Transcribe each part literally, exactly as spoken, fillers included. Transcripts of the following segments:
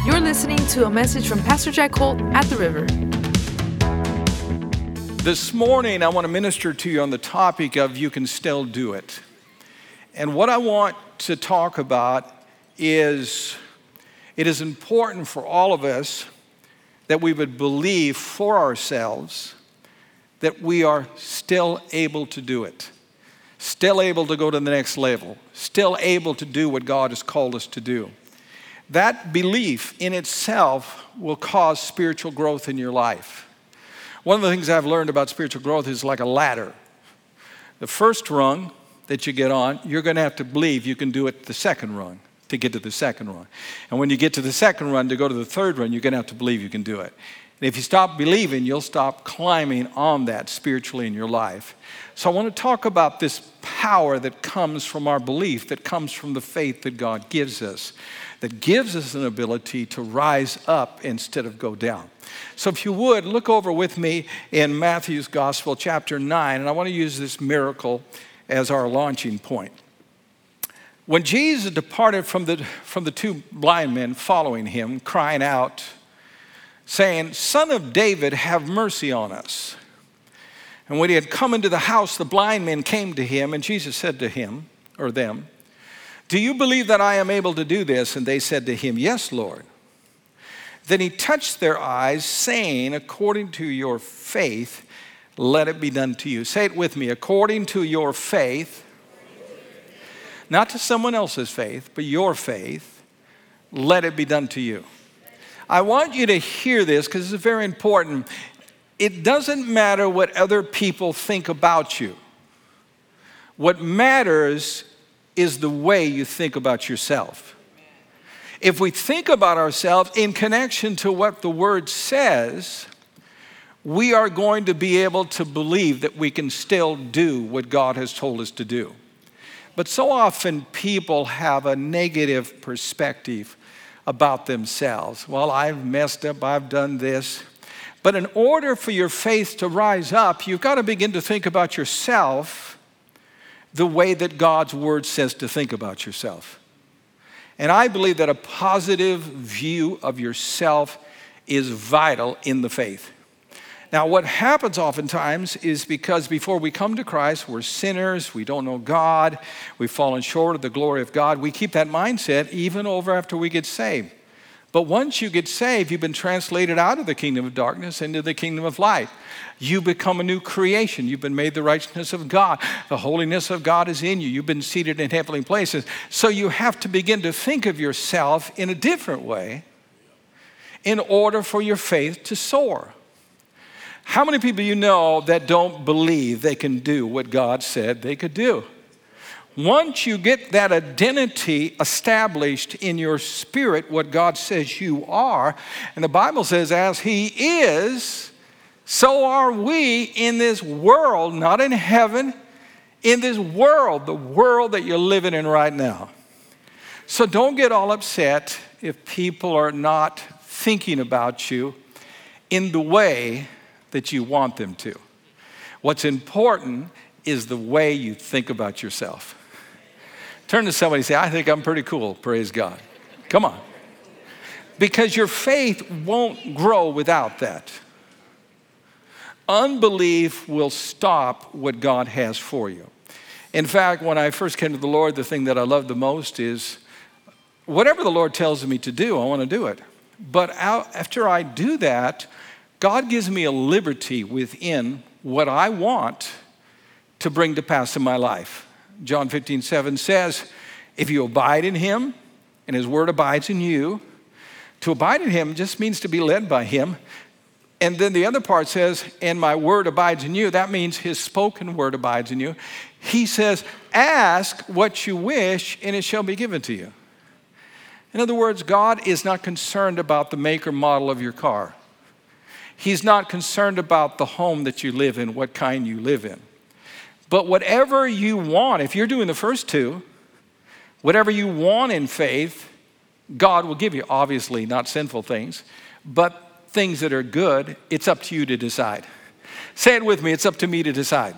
You're listening to a message from Pastor Jack Holt at The River. This morning, I want to minister to you on the topic of you can still do it. And what I want to talk about is it is important for all of us that we would believe for ourselves that we are still able to do it, still able to go to the next level, still able to do what God has called us to do. That belief in itself will cause spiritual growth in your life. One of the things I've learned about spiritual growth is like a ladder. The first rung that you get on, you're going to have to believe you can do it the second rung to get to the second rung. And when you get to the second rung to go to the third rung, you're going to have to believe you can do it. And if you stop believing, you'll stop climbing on that spiritually in your life. So I want to talk about this power that comes from our belief, that comes from the faith that God gives us, that gives us an ability to rise up instead of go down. So if you would, look over with me in Matthew's Gospel, chapter nine, and I want to use this miracle as our launching point. When Jesus departed from the, from the two blind men following him, crying out, saying, "Son of David, have mercy on us." And when he had come into the house, the blind men came to him, and Jesus said to him, or them, "Do you believe that I am able to do this?" And they said to him, "Yes, Lord." Then he touched their eyes, saying, "According to your faith, let it be done to you." Say it with me. According to your faith, not to someone else's faith, but your faith, let it be done to you. I want you to hear this because it's very important. It doesn't matter what other people think about you. What matters is the way you think about yourself. If we think about ourselves in connection to what the Word says, we are going to be able to believe that we can still do what God has told us to do. But so often people have a negative perspective about themselves. Well, I've messed up, I've done this. But in order for your faith to rise up, you've got to begin to think about yourself the way that God's Word says to think about yourself. And I believe that a positive view of yourself is vital in the faith. Now, what happens oftentimes is because before we come to Christ, we're sinners, we don't know God, we've fallen short of the glory of God. We keep that mindset even over after we get saved. But once you get saved, you've been translated out of the kingdom of darkness into the kingdom of light. You become a new creation. You've been made the righteousness of God. The holiness of God is in you. You've been seated in heavenly places. So you have to begin to think of yourself in a different way in order for your faith to soar. How many people you know that don't believe they can do what God said they could do? Once you get that identity established in your spirit, what God says you are, and the Bible says, as He is, so are we in this world, not in heaven, in this world, the world that you're living in right now. So don't get all upset if people are not thinking about you in the way that you want them to. What's important is the way you think about yourself. Turn to somebody and say, "I think I'm pretty cool, praise God." Come on. Because your faith won't grow without that. Unbelief will stop what God has for you. In fact, when I first came to the Lord, the thing that I love the most is whatever the Lord tells me to do, I want to do it. But after I do that, God gives me a liberty within what I want to bring to pass in my life. John fifteen seven says, if you abide in Him and His Word abides in you, to abide in Him just means to be led by Him. And then the other part says, and my Word abides in you. That means His spoken Word abides in you. He says, ask what you wish and it shall be given to you. In other words, God is not concerned about the make or model of your car. He's not concerned about the home that you live in, what kind you live in. But whatever you want, if you're doing the first two, whatever you want in faith, God will give you. Obviously, not sinful things, but things that are good. It's up to you to decide. Say it with me, it's up to me to decide.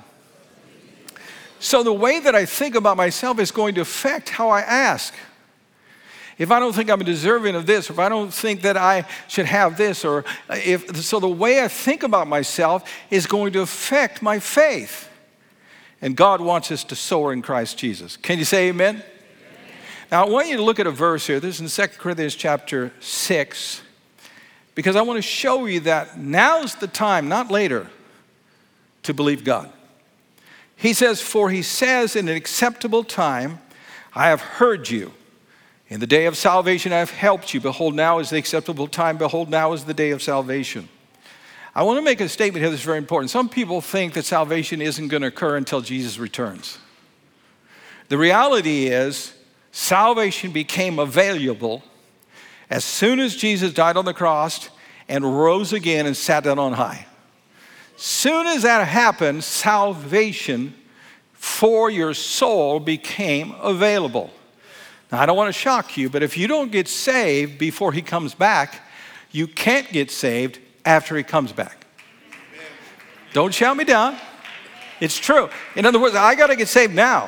So the way that I think about myself is going to affect how I ask. if I don't think I'm deserving of this, or if I don't think that I should have this, or if, so the way I think about myself is going to affect my faith. And God wants us to soar in Christ Jesus. Can you say amen? Amen. Now, I want you to look at a verse here. This is in Second Corinthians chapter six, because I want to show you that now's the time, not later, to believe God. He says, for he says in an acceptable time, I have heard you. In the day of salvation I have helped you. Behold, now is the acceptable time. Behold, now is the day of salvation. I want to make a statement here that's very important. Some people think that salvation isn't going to occur until Jesus returns. The reality is, salvation became available as soon as Jesus died on the cross and rose again and sat down on high. Soon as that happened, salvation for your soul became available. Now, I don't want to shock you, but if you don't get saved before he comes back, you can't get saved after he comes back. Don't shout me down. It's true. In other words, I got to get saved now.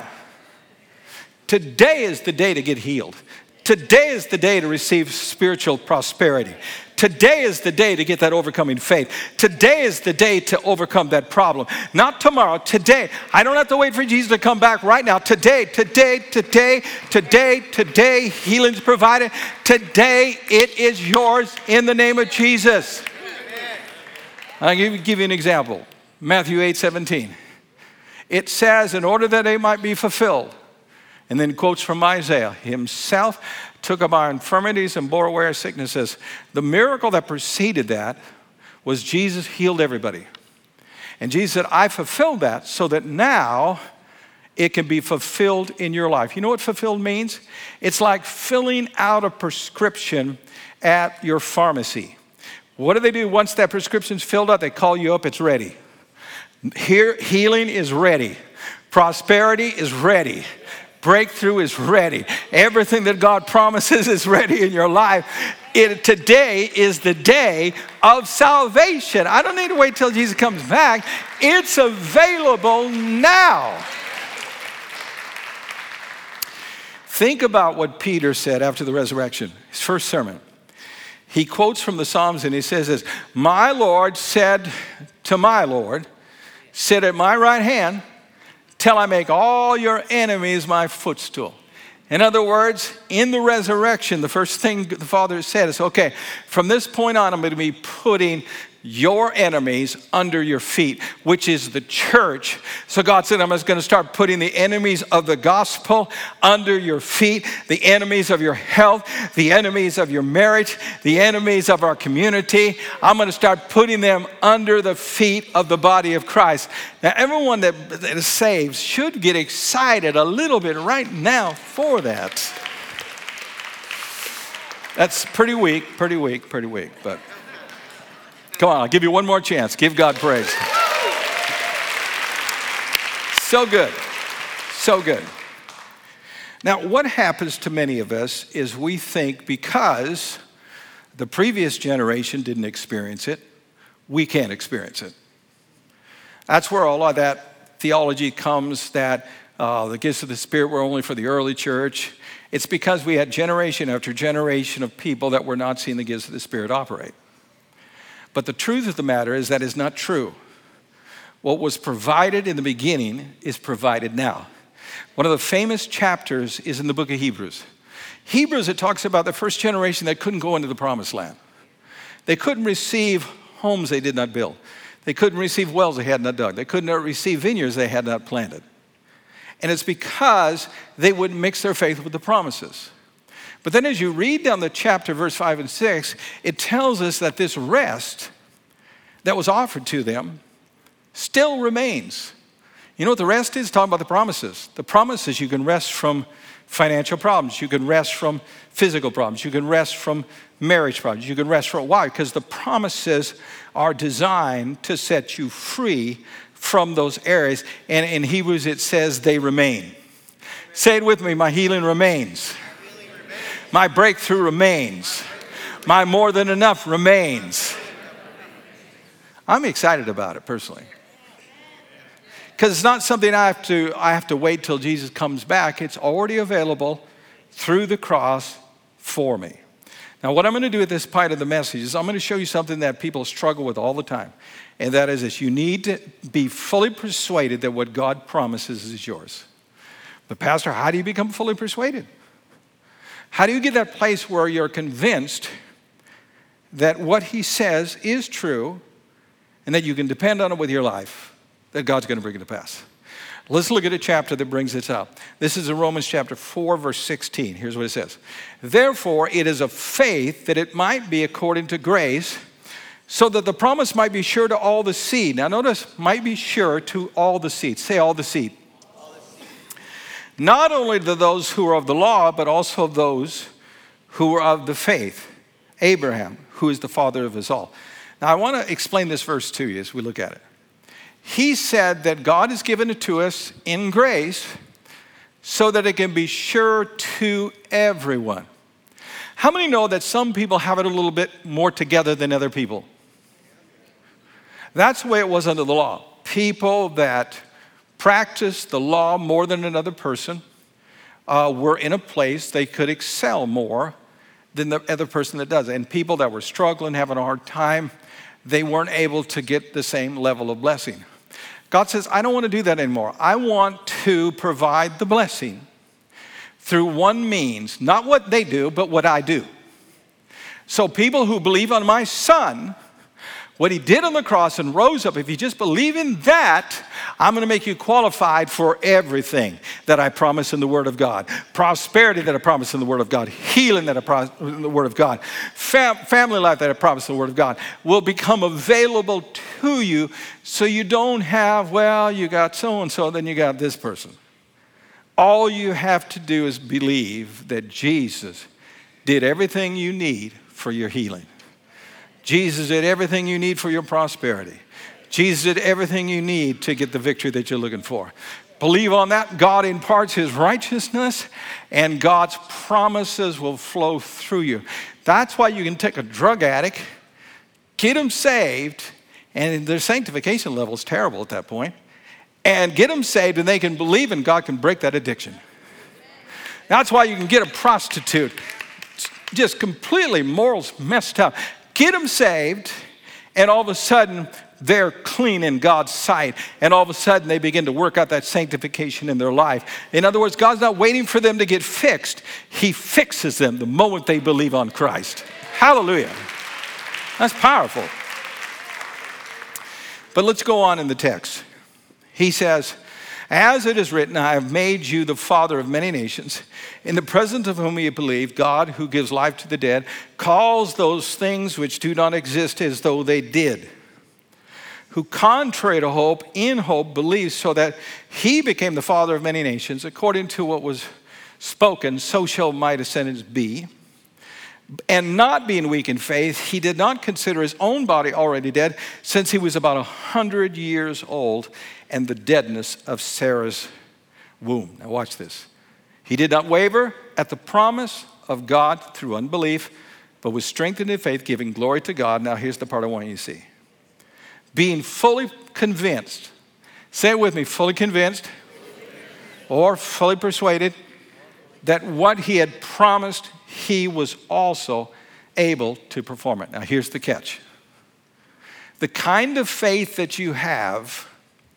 Today is the day to get healed. Today is the day to receive spiritual prosperity. Today is the day to get that overcoming faith. Today is the day to overcome that problem. Not tomorrow, today. I don't have to wait for Jesus to come back right now. Today, today, today, today, today, healing's provided. Today, it is yours in the name of Jesus. I'll give, give you an example. Matthew eight seventeen. It says, in order that they might be fulfilled, and then quotes from Isaiah, himself took up our infirmities and bore away our sicknesses. The miracle that preceded that was Jesus healed everybody. And Jesus said, I fulfilled that so that now it can be fulfilled in your life. You know what fulfilled means? It's like filling out a prescription at your pharmacy. What do they do once that prescription's filled out? They call you up, it's ready. Here, healing is ready. Prosperity is ready. Breakthrough is ready. Everything that God promises is ready in your life. It, today is the day of salvation. I don't need to wait till Jesus comes back. It's available now. Think about what Peter said after the resurrection, his first sermon. He quotes from the Psalms and he says this, my Lord said to my Lord, sit at my right hand till I make all your enemies my footstool. In other words, in the resurrection, the first thing the Father said is, okay, from this point on, I'm going to be putting your enemies under your feet, which is the church. So God said, I'm just going to start putting the enemies of the gospel under your feet, the enemies of your health, the enemies of your marriage, the enemies of our community. I'm going to start putting them under the feet of the body of Christ. Now, everyone that, that is saved should get excited a little bit right now for that. That's pretty weak, pretty weak, pretty weak, but come on, I'll give you one more chance. Give God praise. So good. So good. Now, what happens to many of us is we think because the previous generation didn't experience it, we can't experience it. That's where all of that theology comes that uh, the gifts of the Spirit were only for the early church. It's because we had generation after generation of people that were not seeing the gifts of the Spirit operate. But the truth of the matter is that is not true. What was provided in the beginning is provided now. One of the famous chapters is in the book of Hebrews. Hebrews, it talks about the first generation that couldn't go into the promised land. They couldn't receive homes they did not build. They couldn't receive wells they had not dug. They couldn't receive vineyards they had not planted. And it's because they wouldn't mix their faith with the promises. But then as you read down the chapter, verse five and six, it tells us that this rest that was offered to them still remains. You know what the rest is? It's talking about the promises. The promises, you can rest from financial problems. You can rest from physical problems. You can rest from marriage problems. You can rest from, why? Because the promises are designed to set you free from those areas. And in Hebrews, it says they remain. Say it with me, my healing remains. My breakthrough remains. My more than enough remains. I'm excited about it personally. Because it's not something I have to I have to wait till Jesus comes back. It's already available through the cross for me. Now, what I'm going to do at this part of the message is I'm going to show you something that people struggle with all the time. And that is this: you need to be fully persuaded that what God promises is yours. But Pastor, how do you become fully persuaded? How do you get that place where you're convinced that what he says is true and that you can depend on it with your life, that God's going to bring it to pass? Let's look at a chapter that brings this up. This is in Romans chapter four, verse sixteen. Here's what it says. Therefore, it is of faith that it might be according to grace, so that the promise might be sure to all the seed. Now notice, might be sure to all the seed. Say all the seed. All the seed. Not only to those who are of the law, but also of those who are of the faith. Abraham, who is the father of us all. Now I want to explain this verse to you as we look at it. He said that God has given it to us in grace so that it can be sure to everyone. How many know that some people have it a little bit more together than other people? That's the way it was under the law. People that practiced the law more than another person uh, were in a place they could excel more than the other person that does. And people that were struggling, having a hard time, they weren't able to get the same level of blessing. God says, I don't want to do that anymore. I want to provide the blessing through one means, not what they do, but what I do. So people who believe on my son, what he did on the cross and rose up, if you just believe in that, I'm going to make you qualified for everything that I promise in the Word of God. Prosperity that I promise in the Word of God. Healing that I promise in the Word of God. Fam- family life that I promise in the Word of God will become available to you, so you don't have, well, you got so-and-so, then you got this person. All you have to do is believe that Jesus did everything you need for your healing. Jesus did everything you need for your prosperity. Jesus did everything you need to get the victory that you're looking for. Believe on that. God imparts his righteousness, and God's promises will flow through you. That's why you can take a drug addict, get them saved, and their sanctification level is terrible at that point, and get them saved, and they can believe, and God can break that addiction. That's why you can get a prostitute, just completely morals messed up. Get them saved, and all of a sudden, they're clean in God's sight. And all of a sudden, they begin to work out that sanctification in their life. In other words, God's not waiting for them to get fixed. He fixes them the moment they believe on Christ. Hallelujah. That's powerful. But let's go on in the text. He says, as it is written, I have made you the father of many nations, in the presence of whom you believe, God, who gives life to the dead, calls those things which do not exist as though they did. Who, contrary to hope, in hope believes, so that he became the father of many nations, according to what was spoken, so shall my descendants be. And not being weak in faith, he did not consider his own body already dead, since he was about a hundred years old, and the deadness of Sarah's womb. Now watch this. He did not waver at the promise of God through unbelief, but was strengthened in faith, giving glory to God. Now here's the part I want you to see. Being fully convinced. Say it with me, fully convinced or fully persuaded that what he had promised, he was also able to perform it. Now here's the catch. The kind of faith that you have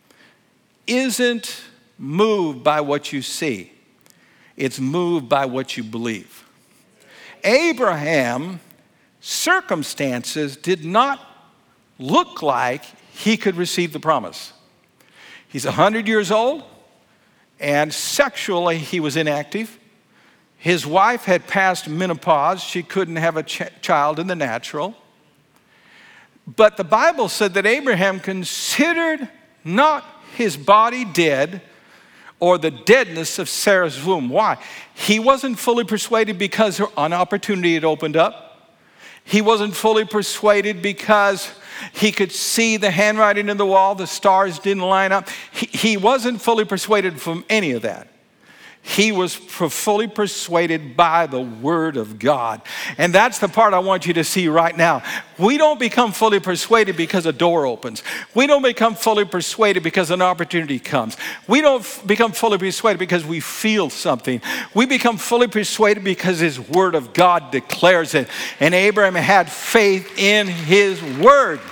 isn't moved by what you see. It's moved by what you believe. Abraham, circumstances did not look like he could receive the promise. He's a hundred years old, and sexually he was inactive. His wife had passed menopause. She couldn't have a ch- child in the natural. But the Bible said that Abraham considered not his body dead or the deadness of Sarah's womb. Why? He wasn't fully persuaded because an opportunity had opened up. He wasn't fully persuaded because he could see the handwriting in the wall, the stars didn't line up. He, he wasn't fully persuaded from any of that. He was fully persuaded by the Word of God. And that's the part I want you to see right now. We don't become fully persuaded because a door opens. We don't become fully persuaded because an opportunity comes. We don't f- become fully persuaded because we feel something. We become fully persuaded because His Word of God declares it. And Abraham had faith in His Word.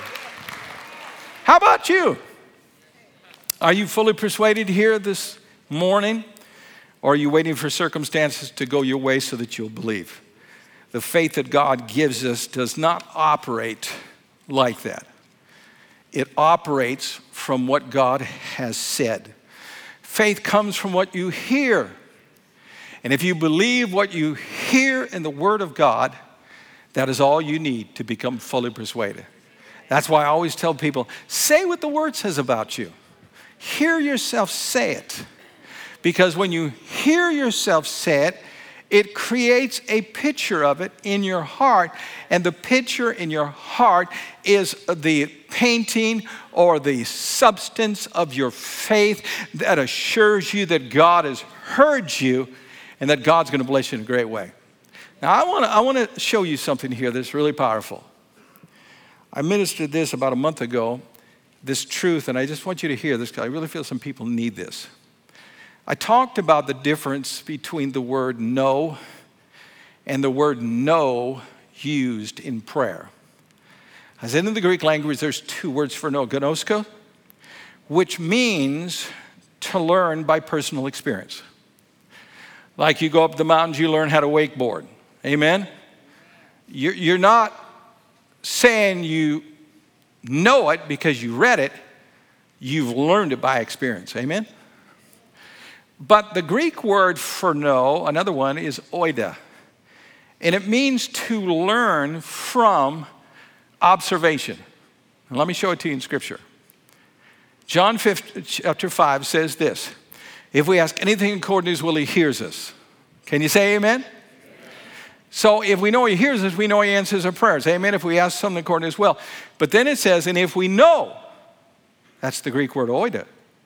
How about you? Are you fully persuaded here this morning? Or are you waiting for circumstances to go your way so that you'll believe? The faith that God gives us does not operate like that. It operates from what God has said. Faith comes from what you hear. And if you believe what you hear in the Word of God, that is all you need to become fully persuaded. That's why I always tell people, say what the Word says about you. Hear yourself say it. Because when you hear yourself say it, it creates a picture of it in your heart. And the picture in your heart is the painting or the substance of your faith that assures you that God has heard you and that God's going to bless you in a great way. Now, I want to I want to show you something here that's really powerful. I ministered this about a month ago, this truth, and I just want you to hear this because I really feel some people need this. I talked about the difference between the word no and the word no used in prayer. I said in the Greek language, there's two words for no, gnosko, which means to learn by personal experience. Like you go up the mountains, you learn how to wakeboard. Amen? You're, you're not saying you know it because you read it. You've learned it by experience. Amen? But the Greek word for no, another one, is oida. And it means to learn from observation. And let me show it to you in Scripture. John chapter five says this. If we ask anything according to His will, He hears us. Can you say amen? Amen? So if we know He hears us, we know He answers our prayers. Amen? If we ask something according to His will. But then it says, and if we know, that's the Greek word oida.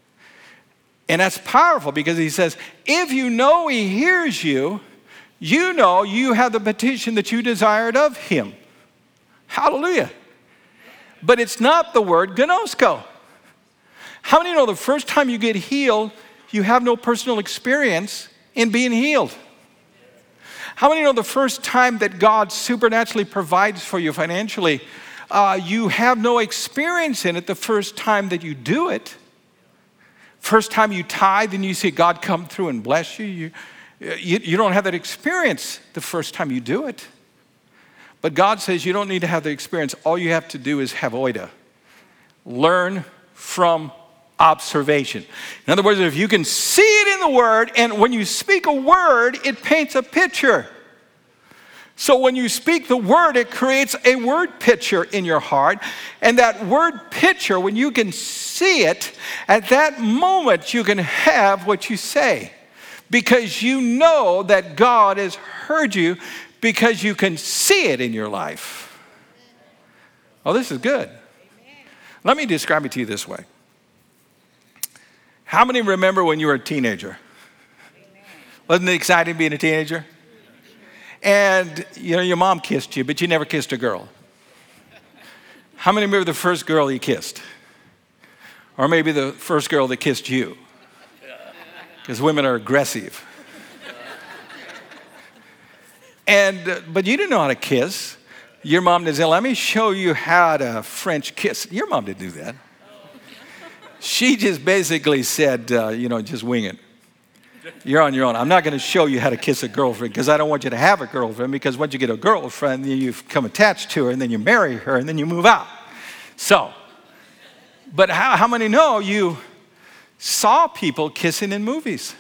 And that's powerful because He says, if you know He hears you, you know you have the petition that you desired of Him. Hallelujah. But it's not the word gnosko. How many know the first time you get healed, you have no personal experience in being healed? How many know the first time that God supernaturally provides for you financially, uh, you have no experience in it the first time that you do it? First time you tithe and you see God come through and bless you, you, you, you don't have that experience the first time you do it. But God says you don't need to have the experience. All you have to do is have oida. Learn from observation. In other words, if you can see it in the Word, and when you speak a word, it paints a picture. So when you speak the word, it creates a word picture in your heart. And that word picture, when you can see it, at that moment you can have what you say. Because you know that God has heard you because you can see it in your life. Oh, this is good. Let me describe it to you this way. How many remember when you were a teenager? Wasn't it exciting being a teenager? And, you know, your mom kissed you, but you never kissed a girl. How many remember the first girl you kissed? Or maybe the first girl that kissed you? Because women are aggressive. And, uh, but you didn't know how to kiss. Your mom didn't say, let me show you how to French kiss. Your mom didn't do that. She just basically said, uh, you know, just wing it. You're on your own. I'm not going to show you how to kiss a girlfriend because I don't want you to have a girlfriend, because once you get a girlfriend, then you become attached to her, and then you marry her, and then you move out. So, but how, how many know you saw people kissing in movies?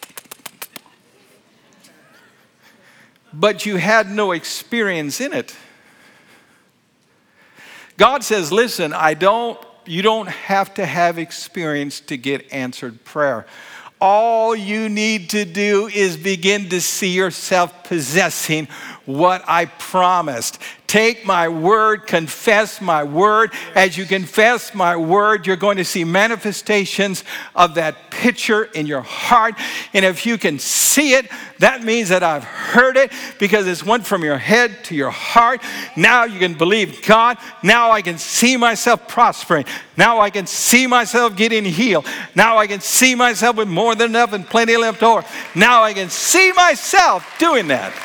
But you had no experience in it. God says, listen, I don't, you don't have to have experience to get answered prayer. All you need to do is begin to see yourself possessing what I promised. Take my word, confess my word. As you confess my word, you're going to see manifestations of that picture in your heart. And if you can see it, that means that I've heard it, because it's went from your head to your heart. Now you can believe God. Now I can see myself prospering. Now I can see myself getting healed. Now I can see myself with more than enough and plenty left over. Now I can see myself doing that.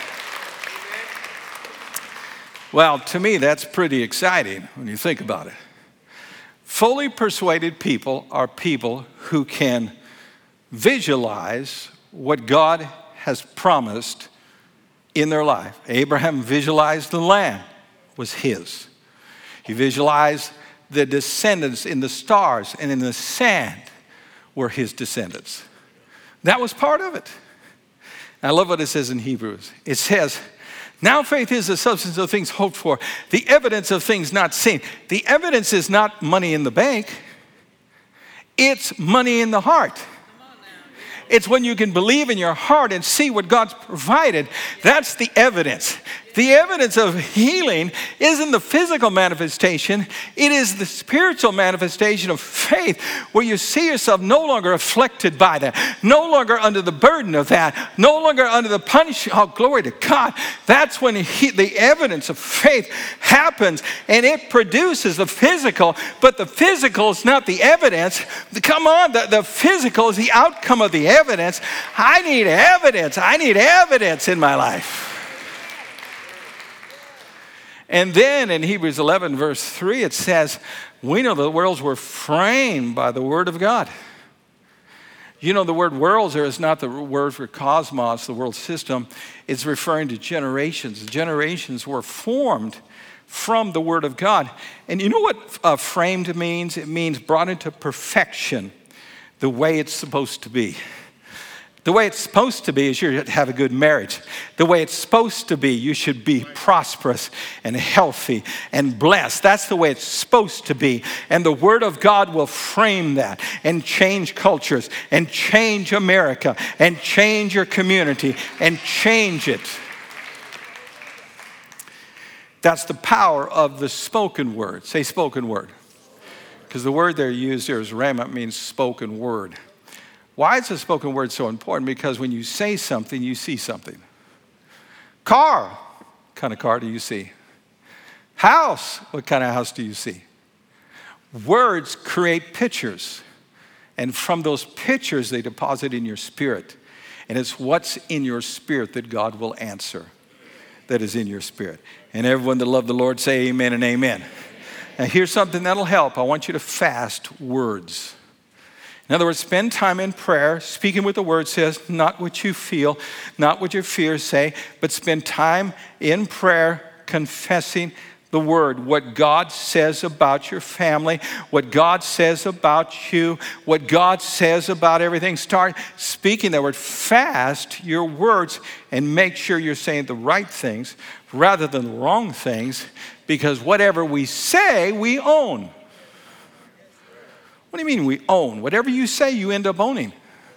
Well, to me, that's pretty exciting when you think about it. Fully persuaded people are people who can visualize what God has promised in their life. Abraham visualized the land was his. He visualized the descendants in the stars and in the sand were his descendants. That was part of it. I love what it says in Hebrews. It says, now faith is the substance of things hoped for, the evidence of things not seen. The evidence is not money in the bank. It's money in the heart. It's when you can believe in your heart and see what God's provided. That's the evidence. The evidence of healing isn't the physical manifestation. It is the spiritual manifestation of faith, where you see yourself no longer afflicted by that, no longer under the burden of that, no longer under the punishment. Oh, glory to God. That's when he, the evidence of faith happens, and it produces the physical, but the physical is not the evidence. Come on, the, the physical is the outcome of the evidence. I need evidence. I need evidence in my life. And then in Hebrews eleven, verse three, it says, we know the worlds were framed by the word of God. You know, the word worlds there is not the word for cosmos, the world system. It's referring to generations. Generations were formed from the word of God. And you know what uh, framed means? It means brought into perfection the way it's supposed to be. The way it's supposed to be is you should have a good marriage. The way it's supposed to be, you should be prosperous and healthy and blessed. That's the way it's supposed to be. And the Word of God will frame that and change cultures and change America and change your community and change it. That's the power of the spoken word. Say spoken word. Because the word there used here is rhema, means spoken word. Why is the spoken word so important? Because when you say something, you see something. Car, what kind of car do you see? House, what kind of house do you see? Words create pictures. And from those pictures, they deposit in your spirit. And it's what's in your spirit that God will answer. That is in your spirit. And everyone that love the Lord say amen and amen. Now here's something that'll help. I want you to fast words. In other words, spend time in prayer, speaking what the word says, not what you feel, not what your fears say, but spend time in prayer confessing the word, what God says about your family, what God says about you, what God says about everything. Start speaking that word. Fast your words and make sure you're saying the right things rather than the wrong things, because whatever we say, we own. What do you mean we own? Whatever you say, you end up owning.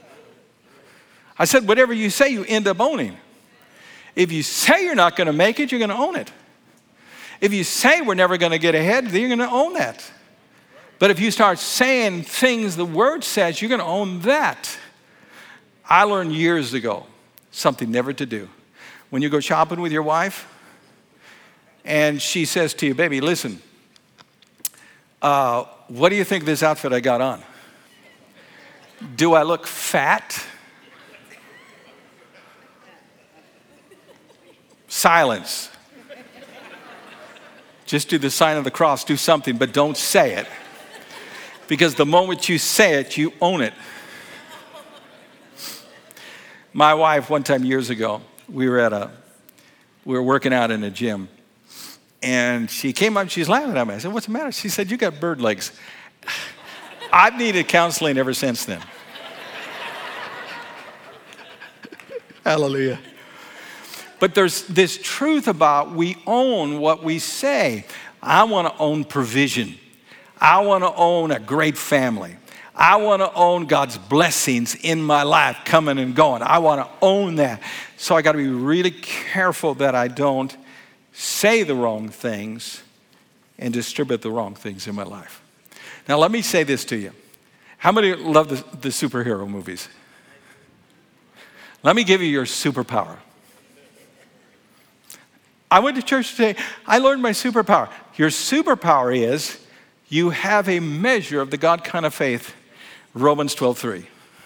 I said, whatever you say, you end up owning. If you say you're not going to make it, you're going to own it. If you say we're never going to get ahead, then you're going to own that. But if you start saying things the word says, you're going to own that. I learned years ago something never to do. When you go shopping with your wife, and she says to you, baby, listen, uh, what do you think of this outfit I got on? Do I look fat? Silence. Just do the sign of the cross, do something, but don't say it. Because the moment you say it, you own it. My wife, one time years ago, we were at a, we were working out in a gym. And she came up, she's laughing at me. I said, what's the matter? She said, you got bird legs. I've needed counseling ever since then. Hallelujah. But there's this truth about we own what we say. I want to own provision. I want to own a great family. I want to own God's blessings in my life, coming and going. I want to own that. So I got to be really careful that I don't say the wrong things and distribute the wrong things in my life. Now, let me say this to you. How many love the, the superhero movies? Let me give you your superpower. I went to church today. I learned my superpower. Your superpower is you have a measure of the God kind of faith, Romans twelve three.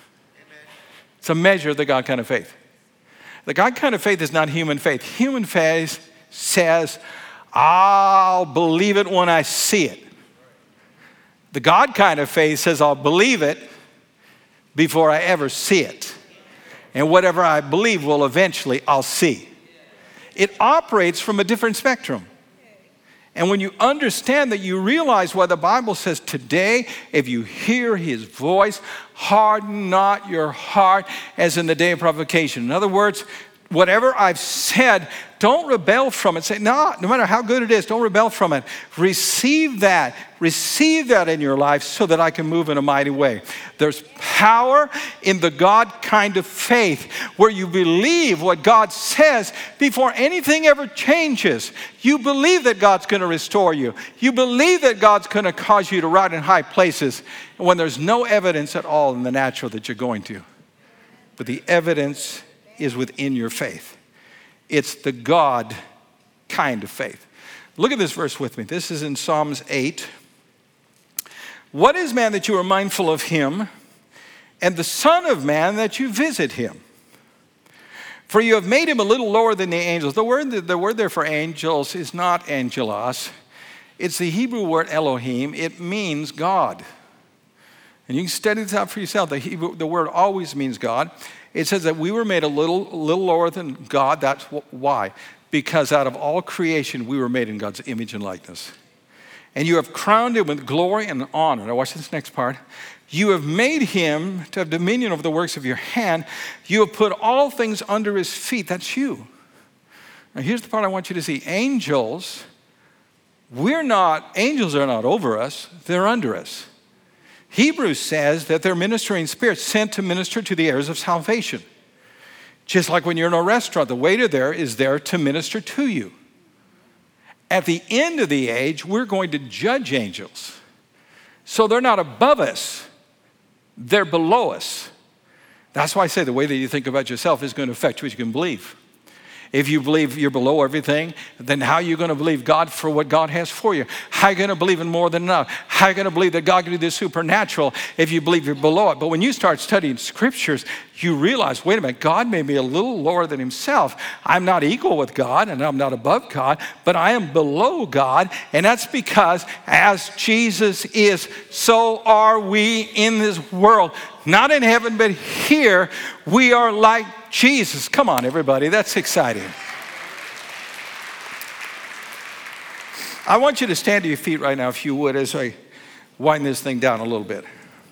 It's a measure of the God kind of faith. The God kind of faith is not human faith. Human faith says, I'll believe it when I see it. The God kind of faith says, I'll believe it before I ever see it. And whatever I believe will eventually, I'll see. It operates from a different spectrum. And when you understand that, you realize why the Bible says today, if you hear his voice, harden not your heart as in the day of provocation. In other words, whatever I've said, don't rebel from it. Say, no, no matter how good it is, don't rebel from it. Receive that. Receive that in your life so that I can move in a mighty way. There's power in the God kind of faith where you believe what God says before anything ever changes. You believe that God's going to restore you. You believe that God's going to cause you to ride in high places when there's no evidence at all in the natural that you're going to. But the evidence is within your faith. It's the God kind of faith. Look at this verse with me. This is in Psalms eight. What is man that you are mindful of him, and the Son of Man that you visit him? For you have made him a little lower than the angels. The word, the word there for angels is not angelos. It's the Hebrew word Elohim. It means God. And you can study this out for yourself. The, Hebrew, the word always means God. It says that we were made a little, a little lower than God. That's why. Because out of all creation, we were made in God's image and likeness. And you have crowned him with glory and honor. Now watch this next part. You have made him to have dominion over the works of your hand. You have put all things under his feet. That's you. Now here's the part I want you to see. Angels, we're not, angels are not over us. They're under us. Hebrews says that they're ministering spirits sent to minister to the heirs of salvation. Just like when you're in a restaurant, the waiter there is there to minister to you. At the end of the age, we're going to judge angels. So they're not above us, they're below us. That's why I say the way that you think about yourself is going to affect what you can believe. If you believe you're below everything, then how are you going to believe God for what God has for you? How are you going to believe in more than enough? How are you going to believe that God can do the supernatural if you believe you're below it? But when you start studying scriptures, you realize, wait a minute, God made me a little lower than himself. I'm not equal with God and I'm not above God, but I am below God. And that's because as Jesus is, so are we in this world. Not in heaven, but here we are like Jesus. Come on, everybody. That's exciting. I want you to stand to your feet right now, if you would, as I wind this thing down a little bit.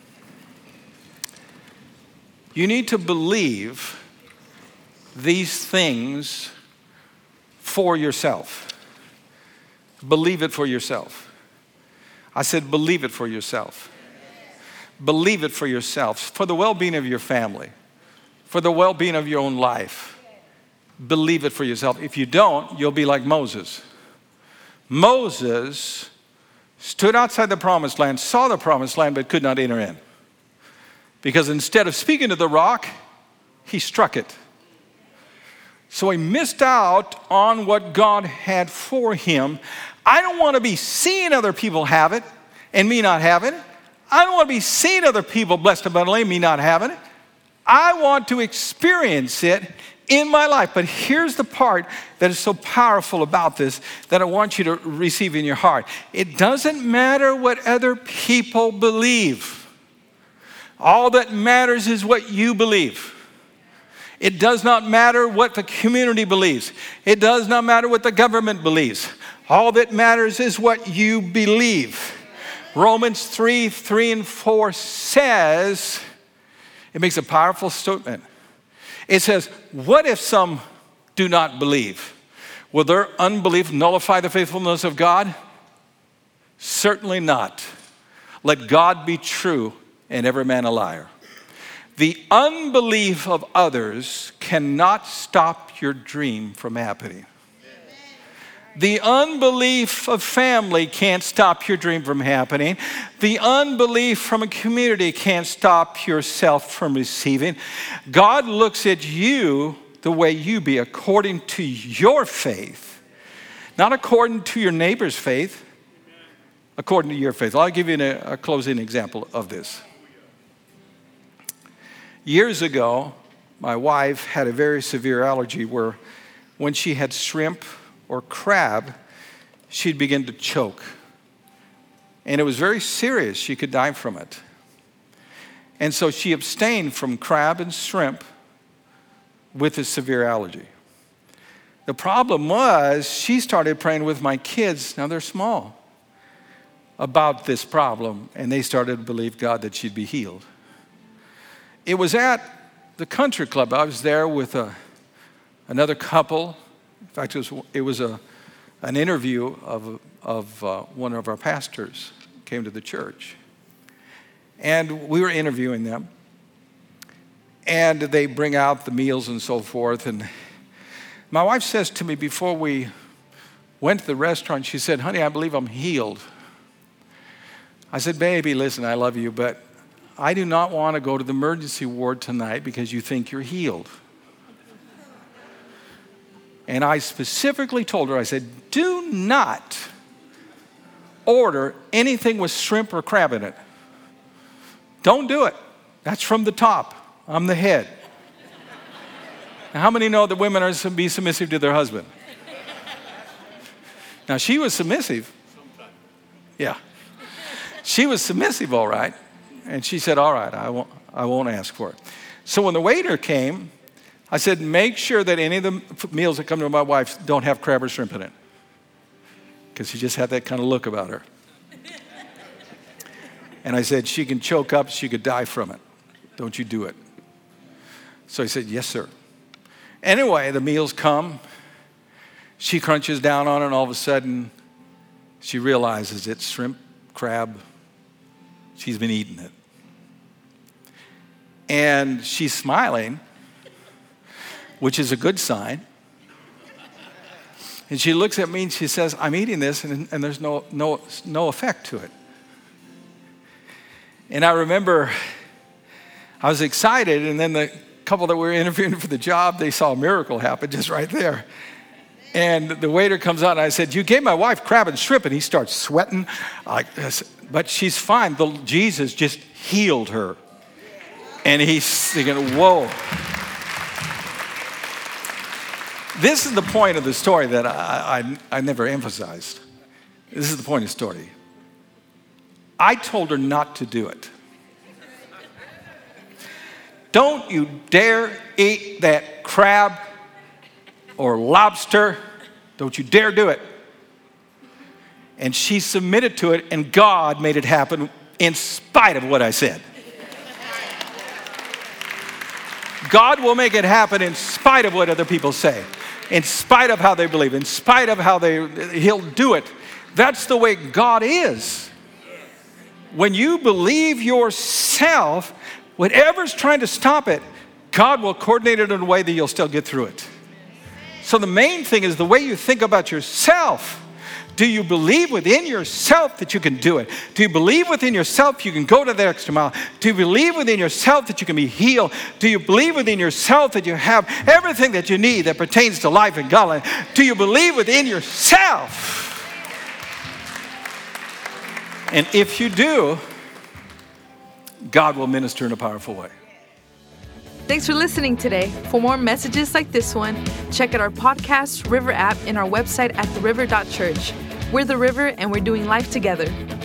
You need to believe these things for yourself. Believe it for yourself. I said, believe it for yourself. Believe it for yourself, for the well-being of your family, for the well-being of your own life. Believe it for yourself. If you don't, you'll be like Moses. Moses stood outside the promised land, saw the promised land, but could not enter in. Because instead of speaking to the rock, he struck it. So he missed out on what God had for him. I don't want to be seeing other people have it and me not having it. I don't want to be seeing other people blessed abundantly and me not having it. I want to experience it in my life. But here's the part that is so powerful about this that I want you to receive in your heart. It doesn't matter what other people believe. All that matters is what you believe. It does not matter what the community believes. It does not matter what the government believes. All that matters is what you believe. Romans three, three and four says, it makes a powerful statement. It says, what if some do not believe? Will their unbelief nullify the faithfulness of God? Certainly not. Let God be true and every man a liar. The unbelief of others cannot stop your dream from happening. The unbelief of family can't stop your dream from happening. The unbelief from a community can't stop yourself from receiving. God looks at you the way you be, according to your faith, not according to your neighbor's faith, according to your faith. I'll give you a, a closing example of this. Years ago, my wife had a very severe allergy where when she had shrimp or crab, she'd begin to choke. And it was very serious. She could die from it. And so she abstained from crab and shrimp with a severe allergy. The problem was she started praying with my kids, now they're small, about this problem, and they started to believe God that she'd be healed. It was at the country club. I was there with a, another couple. In fact, it was, it was a, an interview of, of uh, one of our pastors who came to the church. And we were interviewing them. And they bring out the meals and so forth. And my wife says to me before we went to the restaurant, she said, honey, I believe I'm healed. I said, baby, listen, I love you, but I do not want to go to the emergency ward tonight because you think you're healed. And I specifically told her, I said, do not order anything with shrimp or crab in it. Don't do it. That's from the top. I'm the head. Now, how many know that women are to be submissive to their husband? Now, she was submissive. Yeah. She was submissive, all right. And she said, all right, I won't, I won't ask for it. So when the waiter came, I said, make sure that any of the meals that come to my wife don't have crab or shrimp in it. Because she just had that kind of look about her. And I said, she can choke up, she could die from it. Don't you do it. So he said, yes, sir. Anyway, the meals come. She crunches down on it, and all of a sudden, she realizes it's shrimp, crab. She's been eating it. And she's smiling, which is a good sign. And she looks at me and she says, I'm eating this, and, and there's no, no, no effect to it. And I remember I was excited, and then the couple that we were interviewing for the job, they saw a miracle happen just right there. And the waiter comes out, and I said, you gave my wife crab and shrimp, and he starts sweating like this. But she's fine. The, Jesus just healed her. And he's thinking, whoa. This is the point of the story that I, I, I never emphasized. This is the point of the story. I told her not to do it. Don't you dare eat that crab or lobster. Don't you dare do it. And she submitted to it, and God made it happen in spite of what I said. God will make it happen in spite of what other people say, in spite of how they believe, in spite of how they, he'll do it. That's the way God is. When you believe yourself, whatever's trying to stop it, God will coordinate it in a way that you'll still get through it. So the main thing is the way you think about yourself. Do you believe within yourself that you can do it? Do you believe within yourself you can go to the extra mile? Do you believe within yourself that you can be healed? Do you believe within yourself that you have everything that you need that pertains to life and godliness? Do you believe within yourself? And if you do, God will minister in a powerful way. Thanks for listening today. For more messages like this one, check out our podcast, River app, and our website at the river dot church. We're The River, and we're doing life together.